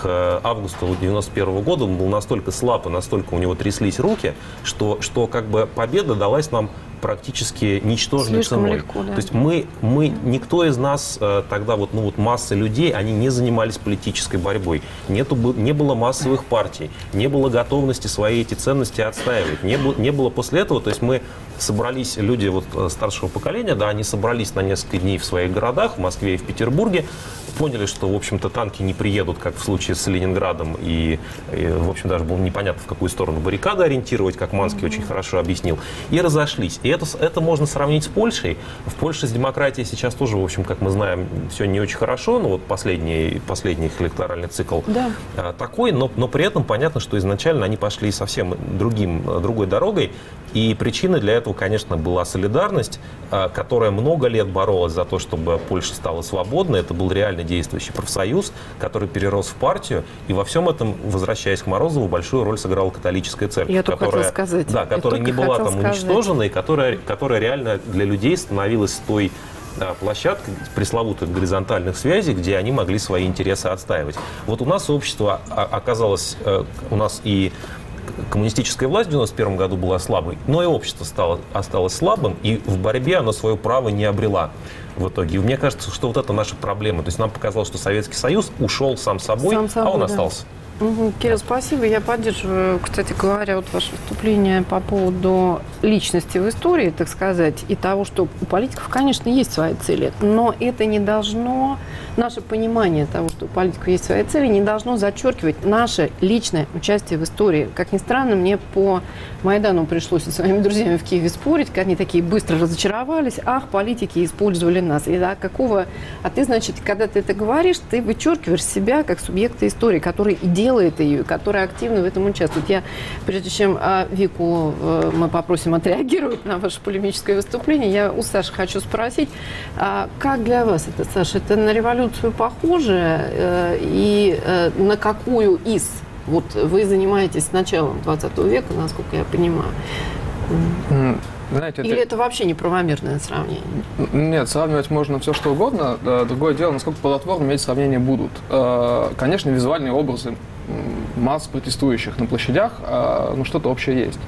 к августу девяносто первого года он был настолько слаб и настолько у него тряслись руки, что, что как бы победа далась нам практически ничтожной Слишком ценой. легко, да. То есть мы, мы, никто из нас э, тогда, вот, ну, вот масса людей, они не занимались политической борьбой. Нету, не было массовых партий, не было готовности свои эти ценности отстаивать. Не, было, не было после этого, то есть мы собрались, люди вот старшего поколения, да, они собрались на несколько дней в своих городах, в Москве и в Петербурге, поняли, что, в общем-то, танки не приедут, как в случае с Ленинградом, и, и в общем, даже было непонятно, в какую сторону баррикады ориентировать, как Манский mm-hmm. очень хорошо объяснил, и разошлись. И это, это можно сравнить с Польшей. В Польше с демократией сейчас тоже, в общем, как мы знаем, все не очень хорошо, но вот последний, последний их электоральный цикл да. такой, но, но при этом понятно, что изначально они пошли совсем другим, другой дорогой, и причиной для этого, конечно, была солидарность, которая много лет боролась за то, чтобы Польша стала свободной. Это был реально действующий профсоюз, который перерос в партию. И во всем этом, возвращаясь к Морозову, большую роль сыграла католическая церковь, Я которая, сказать. Да, которая не была там сказать. уничтожена, и которая, которая реально для людей становилась той площадкой пресловутых горизонтальных связей, где они могли свои интересы отстаивать. Вот у нас общество оказалось, у нас и коммунистическая власть в девяносто первом году была слабой, но и общество стало, осталось слабым, и в борьбе оно свое право не обрела в итоге. И мне кажется, что вот это наша проблема. То есть нам показалось, что Советский Союз ушел сам собой, сам собой а он да. остался. Угу. Кирилл, спасибо. Я поддерживаю, кстати говоря, вот ваше выступление по поводу личности в истории, так сказать, и того, что у политиков, конечно, есть свои цели, но это не должно, наше понимание того, что у политиков есть свои цели, не должно зачеркивать наше личное участие в истории. Как ни странно, мне по Майдану пришлось со своими друзьями в Киеве спорить, как они такие быстро разочаровались, ах, политики использовали нас. И да, какого... А ты, значит, когда ты это говоришь, ты вычеркиваешь себя как субъекта истории, который и делает ее, который активно в этом участвует. Я, прежде чем а, Вику а, мы попросим отреагировать на ваше полемическое выступление, я у Саши хочу спросить, а как для вас это, Саша, это на революцию похоже а, и а, на какую из? Вот вы занимаетесь с началом двадцатого века, насколько я понимаю. Знаете, Или это... это вообще неправомерное сравнение? Нет, сравнивать можно все, что угодно. Другое дело, насколько плодотворными эти сравнения будут. Конечно, визуальные образы масс протестующих на площадях, ну, что-то общее есть.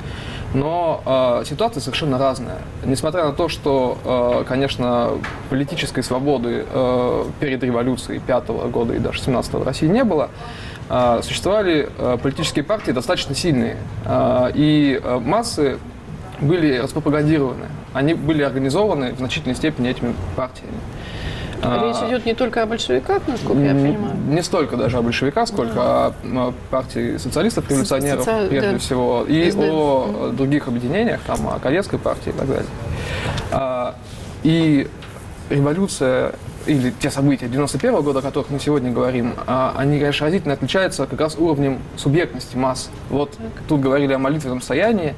Но ситуация совершенно разная. Несмотря на то, что, конечно, политической свободы перед революцией пятого года и даже семнадцатого в России не было, существовали политические партии достаточно сильные. И массы были распропагандированы. Они были организованы в значительной степени этими партиями. Речь идет не только о большевиках, насколько я понимаю. Не столько даже о большевиках, сколько да. о партии социалистов-революционеров, Соци... прежде да. всего, и СД. О других объединениях, там, о Кадетской партии и так далее. И революция, или те события девяносто первого года, о которых мы сегодня говорим, они, конечно, разительно отличаются как раз уровнем субъектности масс. Вот так. Тут говорили о молитвенном состоянии.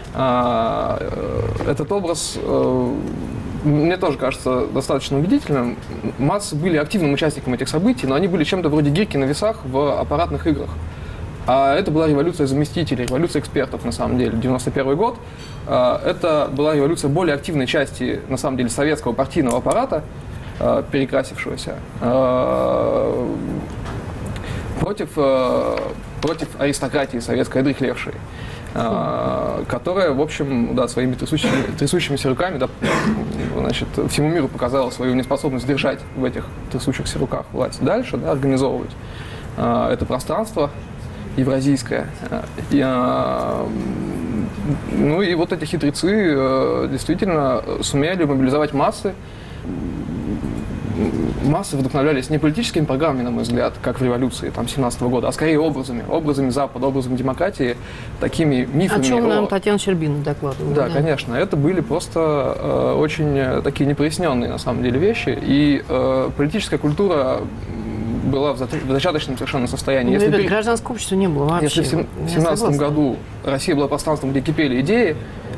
Этот образ, мне тоже кажется, достаточно убедительным. Массы были активным участником этих событий, но они были чем-то вроде гирьки на весах в аппаратных играх. А это была революция заместителей, революция экспертов, на самом деле. девяносто первый год. Это была революция более активной части, на самом деле, советского партийного аппарата, перекрасившегося, против, против аристократии советской, одрехлевшей, которая, в общем, да, своими трясущими, трясущимися руками, да, значит, всему миру показала свою неспособность держать в этих трясущихся руках власть дальше, да, организовывать это пространство евразийское. И, ну и вот эти хитрецы действительно сумели мобилизовать массы. Массы вдохновлялись не политическими программами, на мой взгляд, как в революции там, семнадцатого года, а скорее образами, образами Запада, образами демократии, такими мифами. О чем о... нам Татьяна Щербина докладывала. Да, да, конечно. Это были просто э, очень такие непроясненные, на самом деле, вещи. И э, политическая культура была в, за... в зачаточном совершенно состоянии. Ну, если ребят, гражданского общества не было вообще. Если в две тысячи семнадцатом году Россия была пространством, где кипели идеи,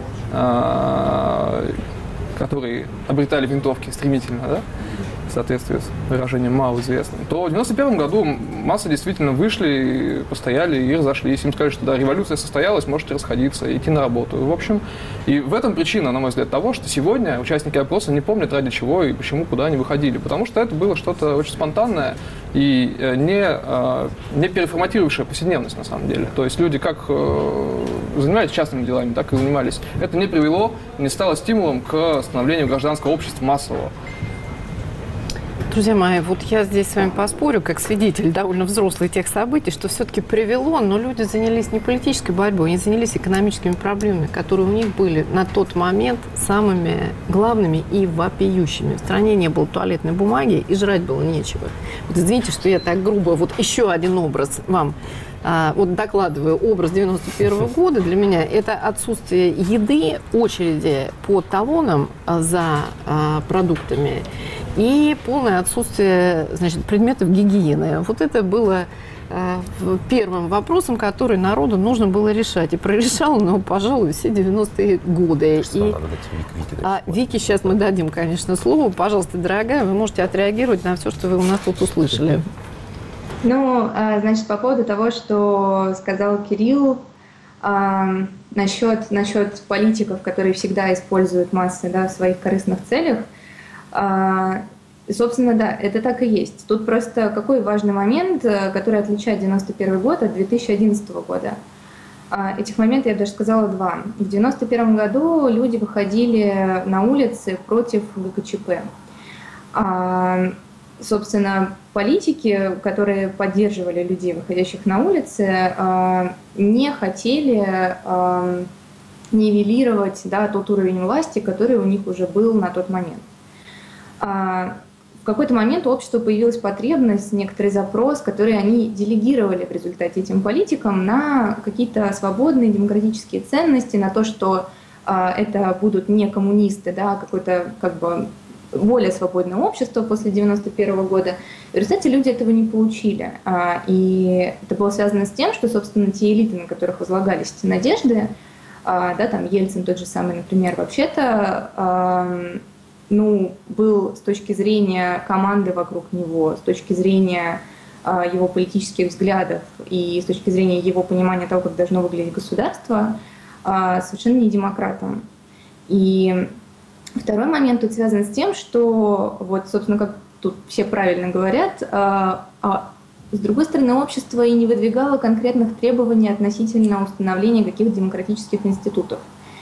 э, которые обретали винтовки стремительно, да, в соответствии с выражением Мао известным, то в девяносто первом году массы действительно вышли, постояли и разошлись. Им сказали, что да, революция состоялась, можете расходиться, идти на работу. В общем, и в этом причина, на мой взгляд, того, что сегодня участники опроса не помнят, ради чего и почему, куда они выходили. Потому что это было что-то очень спонтанное и не, не переформатировавшее повседневность, на самом деле. То есть люди как занимались частными делами, так и занимались. Это не привело, не стало стимулом к становлению гражданского общества массового. Друзья мои, вот я здесь с вами поспорю, как свидетель довольно взрослый тех событий, что все-таки привело, но люди занялись не политической борьбой, они занялись экономическими проблемами, которые у них были на тот момент самыми главными и вопиющими. В стране не было туалетной бумаги и жрать было нечего. Вот извините, что я так грубо, вот еще один образ вам а, вот докладываю, образ девяносто первого года для меня это отсутствие еды, очереди по талонам за а, продуктами, и полное отсутствие, значит, предметов гигиены. Вот это было э, первым вопросом, который народу нужно было решать. И прорешал, но, пожалуй, все девяностые годы. И, Вики, Вики, а, Вики, сейчас мы дадим, конечно, слово. Пожалуйста, дорогая, вы можете отреагировать на все, что вы у нас тут услышали. Ну, значит, по поводу того, что сказал Кирилл, насчет, насчет политиков, которые всегда используют массы, да, в своих корыстных целях. Собственно, да, это так и есть. Тут просто какой важный момент, который отличает девяносто первый год от две тысячи одиннадцатого года. Этих моментов я даже сказала два. В девяносто первом году люди выходили на улицы против ГКЧП. Собственно, политики, которые поддерживали людей, выходящих на улицы, не хотели нивелировать, да, тот уровень власти, который у них уже был на тот момент. В какой-то момент у общества появилась потребность, некоторый запрос, который они делегировали в результате этим политикам на какие-то свободные демократические ценности, на то, что это будут не коммунисты, да, а какое-то как бы более свободное общество после девяносто первого года. В результате люди этого не получили. И это было связано с тем, что, собственно, те элиты, на которых возлагались эти надежды, да, там Ельцин тот же самый, например, вообще-то ну, был с точки зрения команды вокруг него, с точки зрения э, его политических взглядов и с точки зрения его понимания того, как должно выглядеть государство, э, совершенно не демократом. И второй момент тут связан с тем, что, вот, собственно, как тут все правильно говорят, э, а с другой стороны, общество и не выдвигало конкретных требований относительно установления каких-то демократических институтов.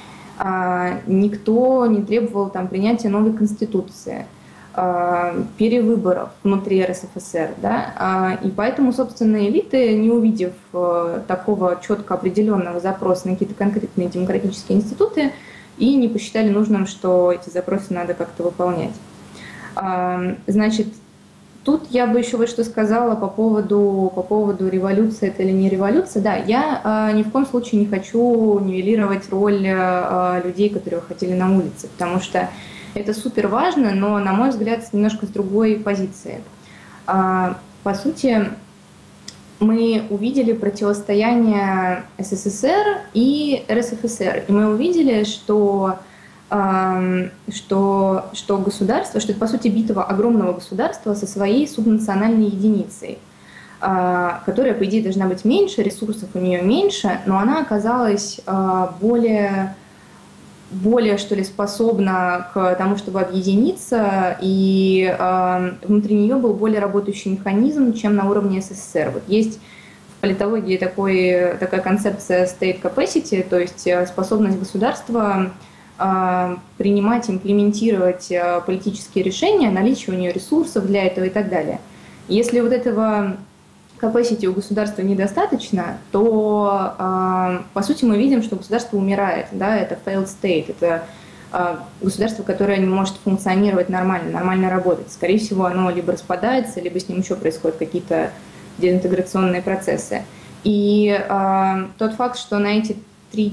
Никто не требовал там, принятия новой конституции, перевыборов внутри эр эс эф эс эр. Да? И поэтому, собственно, элиты, не увидев такого четко определенного запроса на какие-то конкретные демократические институты, и не посчитали нужным, что эти запросы надо как-то выполнять. Значит, тут я бы еще вот что сказала по поводу, по поводу революции это или не революция. Да, я э, ни в коем случае не хочу нивелировать роль э, людей, которые выходили на улицы, потому что это супер важно, но, на мой взгляд, немножко с другой позиции. Э, по сути, мы увидели противостояние эс эс эс эр и эр эс эф эс эр, и мы увидели, что Что, что государство, что это, по сути, битва огромного государства со своей субнациональной единицей. которая, по идее, должна быть меньше, ресурсов у нее меньше, но она оказалась более, более что ли, способна к тому, чтобы объединиться, и внутри нее был более работающий механизм, чем на уровне СССР. Вот есть в политологии такой, такая концепция state capacity, то есть способность государства принимать, имплементировать политические решения, наличие у нее ресурсов для этого и так далее. Если вот этого capacity у государства недостаточно, то, по сути, мы видим, что государство умирает. Да? Это failed state, это государство, которое не может функционировать нормально, нормально работать. Скорее всего, оно либо распадается, либо с ним еще происходят какие-то дезинтеграционные процессы. И тот факт, что на эти три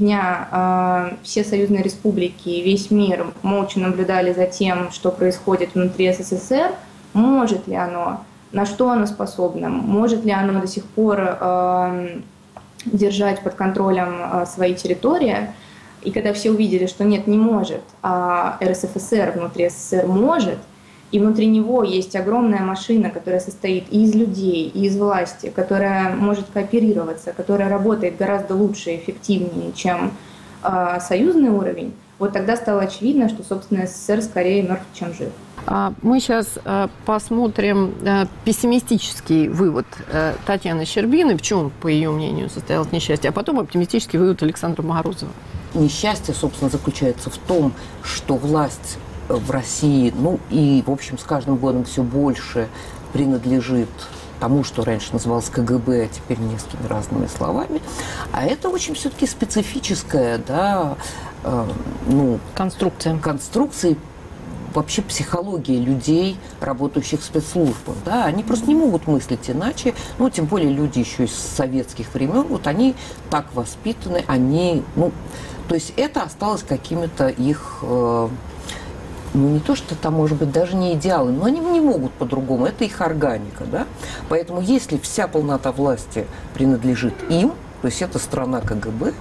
дня все союзные республики, весь мир молча наблюдали за тем, что происходит внутри СССР, может ли оно, на что оно способно, может ли оно до сих пор э, держать под контролем э, свои территории. И когда все увидели, что нет, не может, а РСФСР внутри СССР может, и внутри него есть огромная машина, которая состоит и из людей, и из власти, которая может кооперироваться, которая работает гораздо лучше и эффективнее, чем э, союзный уровень, вот тогда стало очевидно, что, собственно, СССР скорее мертв, чем жив. Мы сейчас посмотрим пессимистический вывод Татьяны Щербины, в чем, по ее мнению, состоялось несчастье, а потом оптимистический вывод Александра Морозова. Несчастье, собственно, заключается в том, что власть в России, ну и, в общем, с каждым годом все больше принадлежит тому, что раньше называлось КГБ, а теперь несколькими разными словами. А это очень все-таки специфическая, да, э, ну, конструкция. конструкция, вообще психология людей, работающих в спецслужбах. Да, они просто не могут мыслить иначе, ну, тем более люди еще из советских времен, вот они так воспитаны, они, ну, то есть это осталось какими-то их... Э, ну, не то, что там, может быть, даже не идеалы, но они не могут по-другому, это их органика, да. Поэтому если вся полнота власти принадлежит им, то есть это страна КГБ,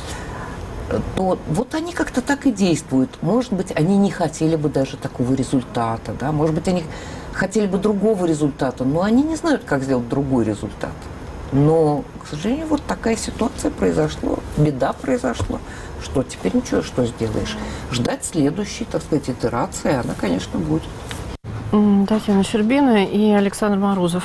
то вот они как-то так и действуют. Может быть, они не хотели бы даже такого результата, да, может быть, они хотели бы другого результата, но они не знают, как сделать другой результат. Но, к сожалению, вот такая ситуация произошла, беда произошла, что теперь ничего, что сделаешь. Ждать следующей, так сказать, итерации, она, конечно, будет. Татьяна Щербина и Александр Морозов.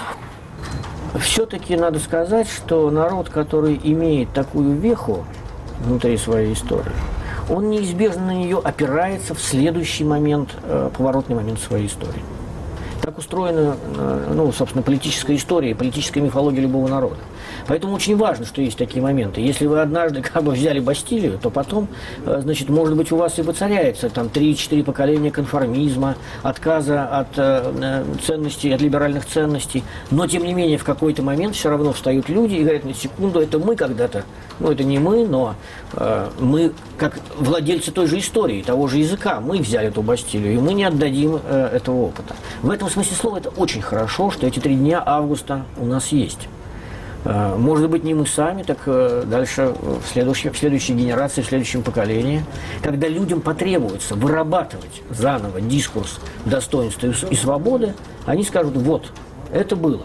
Все-таки надо сказать, что народ, который имеет такую веху внутри своей истории, он неизбежно на нее опирается в следующий момент, поворотный момент своей истории. Так устроена, ну, собственно, политическая история и политическая мифология любого народа. Поэтому очень важно, что есть такие моменты. Если вы однажды как бы взяли Бастилию, то потом, значит, может быть, у вас и воцаряется там три-четыре поколения конформизма, отказа от э, ценностей, от либеральных ценностей. Но, тем не менее, в какой-то момент все равно встают люди и говорят: на секунду, это мы когда-то, ну, это не мы, но э, мы, как владельцы той же истории, того же языка, мы взяли эту Бастилию, и мы не отдадим э, этого опыта. В этом смысле слова это очень хорошо, что эти три дня августа у нас есть. Может быть, не мы сами, так дальше в следующей, в следующей генерации, в следующем поколении, когда людям потребуется вырабатывать заново дискурс достоинства и свободы, они скажут: вот, это было.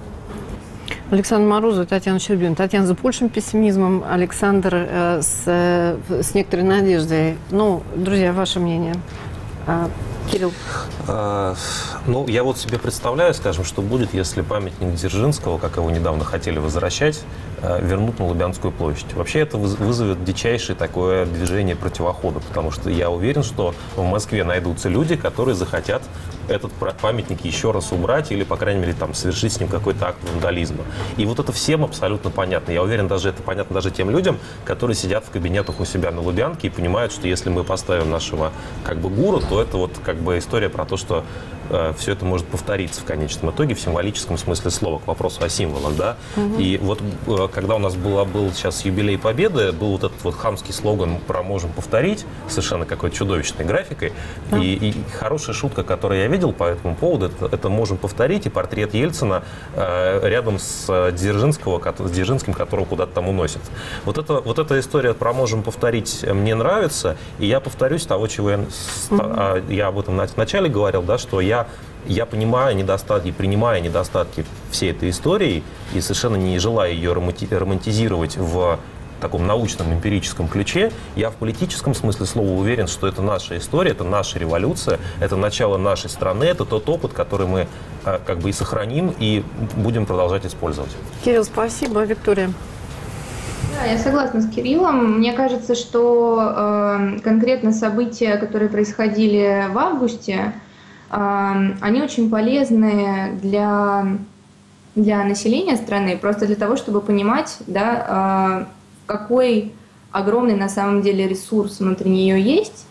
Александр Морозов, Татьяна Щербина. Татьяна за большим пессимизмом, Александр э, с, э, с некоторой надеждой. Ну, друзья, ваше мнение? А, Кирилл? А, ну, я вот себе представляю, скажем, что будет, если памятник Дзержинского, как его недавно хотели возвращать, вернут на Лубянскую площадь. Вообще это вызовет дичайшее такое движение противохода, потому что я уверен, что в Москве найдутся люди, которые захотят этот памятник еще раз убрать или, по крайней мере, там, совершить с ним какой-то акт вандализма. И вот это всем абсолютно понятно. Я уверен, даже это понятно даже тем людям, которые сидят в кабинетах у себя на Лубянке и понимают, что если мы поставим нашего как бы гуру, то это вот как бы история про то, что э, все это может повториться в конечном итоге в символическом смысле слова, к вопросу о символах, да. Угу. И вот э, когда у нас была, был сейчас юбилей Победы, был вот этот вот хамский слоган про «можем повторить», совершенно какой-то чудовищной графикой. Да. И, и хорошая шутка, которую я видел по этому поводу, это, это «можем повторить» и портрет Ельцина э, рядом с, Дзержинского, с Дзержинским, которого куда-то там уносят. Вот, это, вот эта история про «можем повторить» мне нравится, и я повторюсь того, чего я, угу. я об этом в начале говорил, да, что я я понимаю недостатки, принимая недостатки всей этой истории и совершенно не желая ее романтизировать в таком научном, эмпирическом ключе, я в политическом смысле слова уверен, что это наша история, это наша революция, это начало нашей страны, это тот опыт, который мы как бы и сохраним, и будем продолжать использовать. Кирилл, спасибо. Виктория? Да, я согласна с Кириллом. Мне кажется, что э, конкретно события, которые происходили в августе, э, они очень полезны для, для населения страны, просто для того, чтобы понимать, да, э, какой огромный на самом деле ресурс внутри нее есть.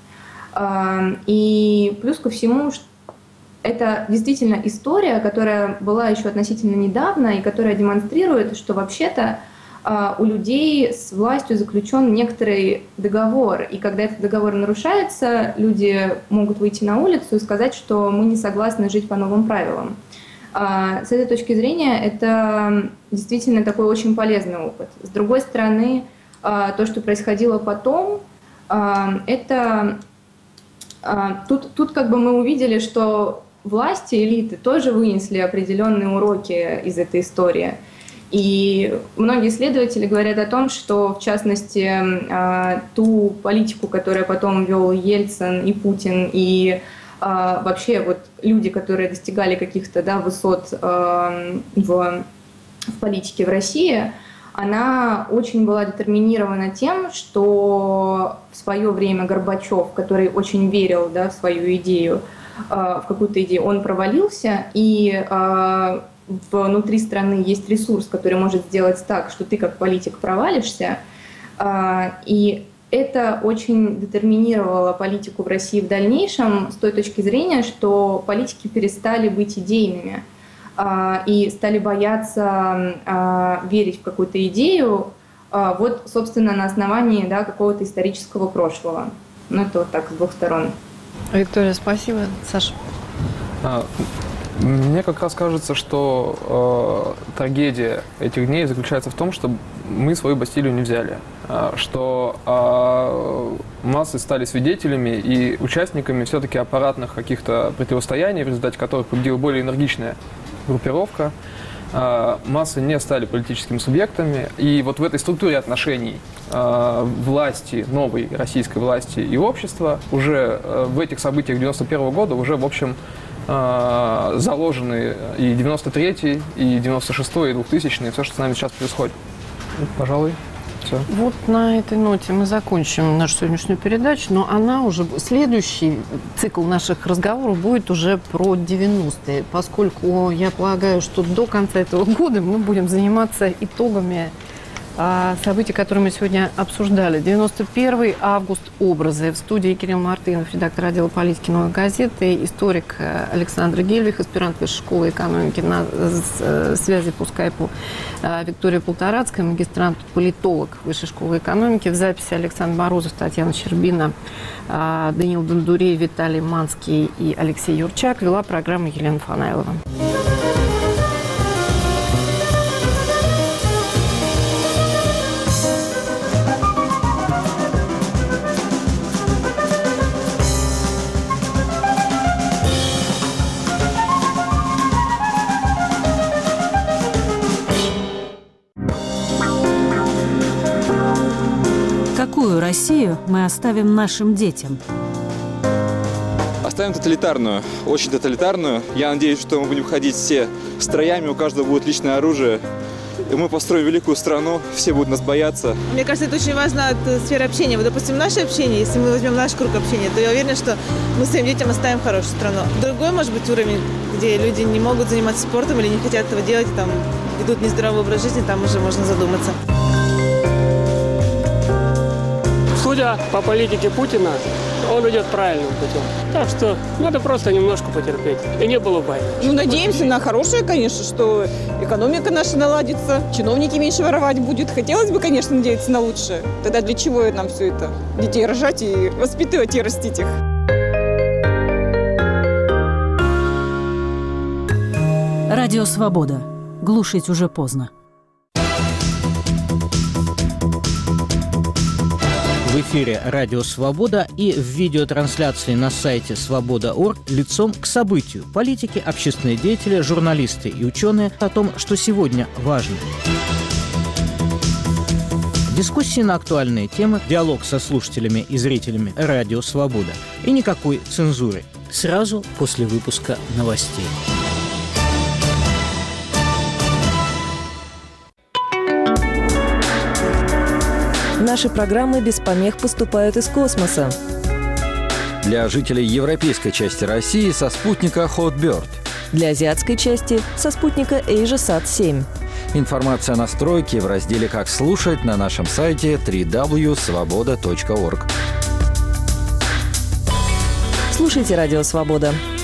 И плюс ко всему, это действительно история, которая была еще относительно недавно и которая демонстрирует, что вообще-то у людей с властью заключен некоторый договор. И когда этот договор нарушается, люди могут выйти на улицу и сказать, что мы не согласны жить по новым правилам. С этой точки зрения это действительно такой очень полезный опыт. С другой стороны, то, что происходило потом, это тут, тут как бы мы увидели, что власти, элиты тоже вынесли определенные уроки из этой истории. И многие исследователи говорят о том, что, в частности, ту политику, которую потом вел Ельцин и Путин, и Uh, вообще вот люди, которые достигали каких-то, да, высот uh, в, в политике в России, она очень была детерминирована тем, что в свое время Горбачев, который очень верил, да, в свою идею, uh, в какую-то идею, он провалился, и uh, внутри страны есть ресурс, который может сделать так, что ты как политик провалишься, uh, и это очень детерминировало политику в России в дальнейшем с той точки зрения, что политики перестали быть идейными э, и стали бояться э, верить в какую-то идею, э, вот, собственно, на основании, да, какого-то исторического прошлого. Ну, это вот так, с двух сторон. Виктория, спасибо. Саша? А, мне как раз кажется, что э, трагедия этих дней заключается в том, что мы свою Бастилию не взяли. Что а, массы стали свидетелями и участниками все-таки аппаратных каких-то противостояний, в результате которых победила более энергичная группировка. А, массы не стали политическими субъектами. И вот в этой структуре отношений а, власти, новой российской власти и общества уже а, в этих событиях девяносто первого года уже, в общем, а, заложены и девяносто третий, и девяносто шестой, и двухтысячный, и все, что с нами сейчас происходит. Пожалуй. Все. Вот на этой ноте мы закончим нашу сегодняшнюю передачу, но она уже, следующий цикл наших разговоров будет уже про девяностые, поскольку я полагаю, что до конца этого года мы будем заниматься итогами а, событий, которые мы сегодня обсуждали. девяносто первый август, образы. В студии Кирилл Мартынов, редактор отдела политики «Новой газеты», историк Александр Гельвих, аспирант Высшей школы экономики, на связи по скайпу Виктория Полторацкая, магистрант-политолог Высшей школы экономики. В записи Александр Морозов, Татьяна Щербина, Даниил Дондурей, Виталий Манский и Алексей Юрчак. Вела программу Елена Фанаилова. Какую Россию мы оставим нашим детям? Оставим тоталитарную, очень тоталитарную. Я надеюсь, что мы будем ходить все строями, у каждого будет личное оружие. И мы построим великую страну, все будут нас бояться. Мне кажется, это очень важно от сферы общения. Вот, допустим, наше общение, если мы возьмем наш круг общения, то я уверена, что мы своим детям оставим хорошую страну. Другой, может быть, уровень, где люди не могут заниматься спортом или не хотят этого делать, там ведут нездоровый образ жизни, там уже можно задуматься. Судя по политике Путина, он идет правильным путем. Так что надо просто немножко потерпеть. И не было войны. Ну, надеемся на хорошее, конечно, что экономика наша наладится, чиновники меньше воровать будут. Хотелось бы, конечно, надеяться на лучшее. Тогда для чего нам все это? Детей рожать и воспитывать и растить их. Радио «Свобода». Глушить уже поздно. Вы в эфире «Радио Свобода» и в видеотрансляции на сайте свобода точка орг лицом к событию. Политики, общественные деятели, журналисты и ученые о том, что сегодня важно. Дискуссии на актуальные темы, диалог со слушателями и зрителями «Радио Свобода». И никакой цензуры. Сразу после выпуска новостей. Наши программы без помех поступают из космоса. Для жителей европейской части России со спутника Hotbird. Для азиатской части со спутника AsiaSat семь. Информация о настройке в разделе «Как слушать» на нашем сайте дабл-ю дабл ю дабл ю точка свобода точка орг. Слушайте «Радио Свобода».